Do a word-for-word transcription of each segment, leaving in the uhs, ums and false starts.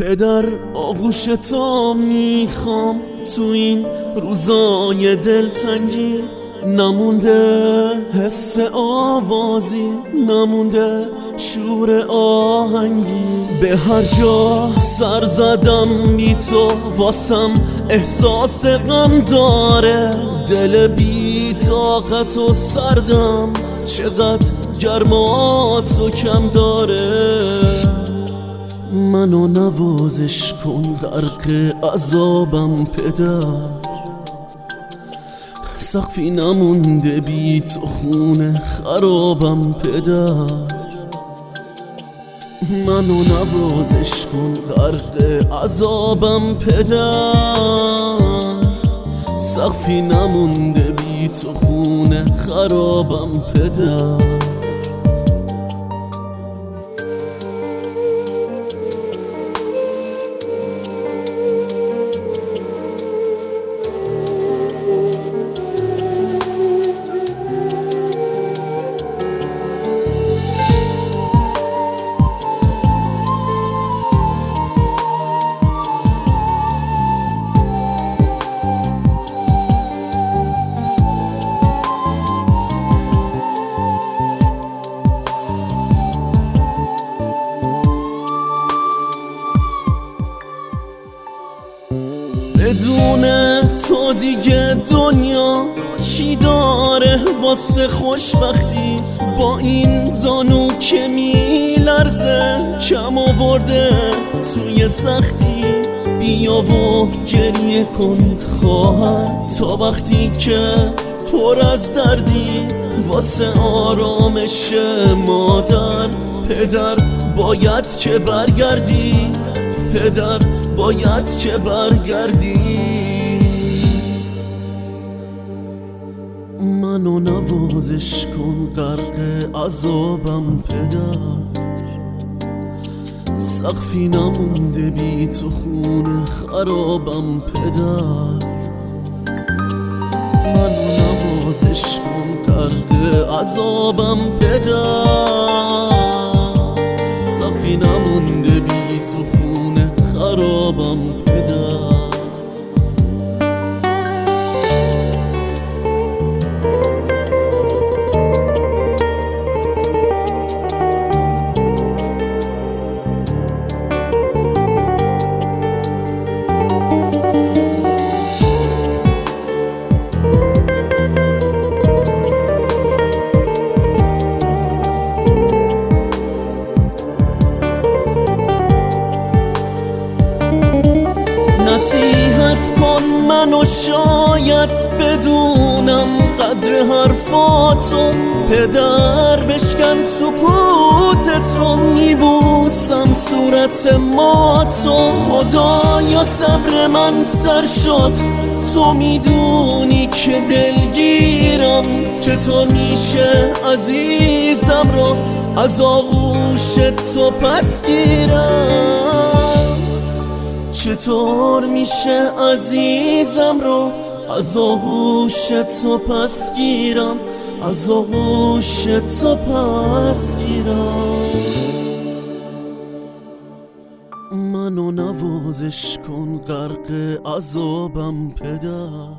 پدر آغوش تو میخوام تو این روزای دلتنگی، نمونده حس آوازی، نمونده شور آهنگی. به هر جا سر زدم بی تو واسم احساس غم داره، دل بی طاقت و سردم چقدر گرماتو کم داره. منو نوازش کن غرق عذابم پدر، سقفی نمونده بی تو خونه خرابم پدر. منو نوازش کن غرق عذابم پدر، سقفی نمونده بی تو خونه خرابم پدر. بدون تو دیگه دنیا چی داره واسه خوشبختی؟ با این زانو که میلرزه کم آورده توی سختی. بیا و گریه کن خواهر تا وقتی که پر از دردی، واسه آرامش مادر پدر باید که برگردی، پدر باید که برگردی. منو نوازش کن غرق عذابم پدر، سقفی نمونده بی تو خونه خرابم پدر. منو نوازش کن غرق عذابم پدر، سقفی نمونده بی تو خونه خرابم پدر. نصیحت کن منو شاید بدونم قدر حرفاتو پدر، بشکن سکوتت رو میبوسم صورت ماتو. خدایا صبر من سر شد، تو میدونی که دلگیرم، چطور میشه عزیزم رو از آغوش تو پس گیرم؟ چطور میشه عزیزم رو از آغوش تو پس گیرم، از آغوش تو پس گیرم؟ منو نوازش کن غرق عذابم پدر،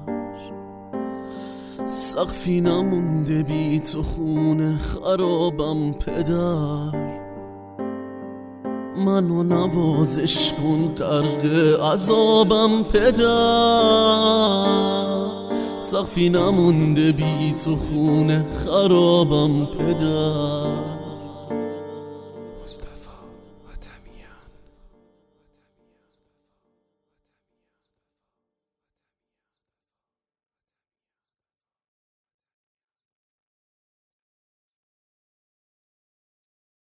سقفی نمونده بی تو خونه خرابم پدر. منو نوازش کن غرق عذابم پدر، سقفی نمونده بی تو خونه خرابم پدر.